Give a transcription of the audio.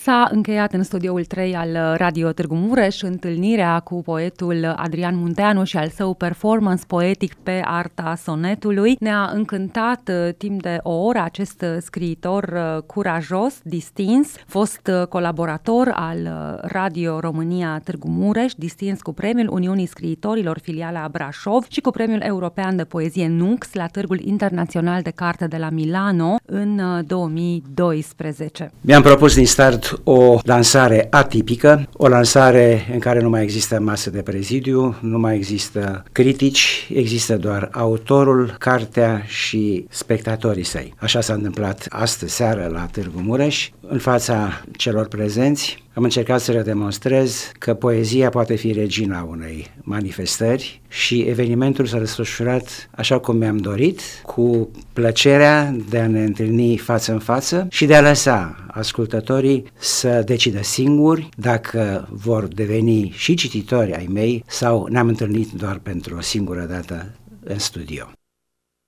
S-a încheiat în studioul 3 al Radio Târgu Mureș întâlnirea cu poetul Adrian Munteanu și al său performance poetic pe arta sonetului. Ne-a încântat timp de o oră acest scriitor curajos, distins, fost colaborator al Radio România Târgu Mureș, distins cu premiul Uniunii Scriitorilor filiala Brașov și cu premiul european de poezie Nux la Târgul Internațional de Carte de la Milano în 2012. Mi-am propus din start o lansare atipică, o lansare în care nu mai există masă de prezidiu, nu mai există critici, există doar autorul, cartea și spectatorii săi. Așa s-a întâmplat astăzi seară la Târgu Mureș. În fața celor prezenți am încercat să le demonstrez că poezia poate fi regina unei manifestări și evenimentul s-a desfășurat așa cum mi-am dorit, cu plăcerea de a ne întâlni față în față și de a lăsa ascultătorii să decidă singuri dacă vor deveni și cititori ai mei sau ne-am întâlnit doar pentru o singură dată în studio.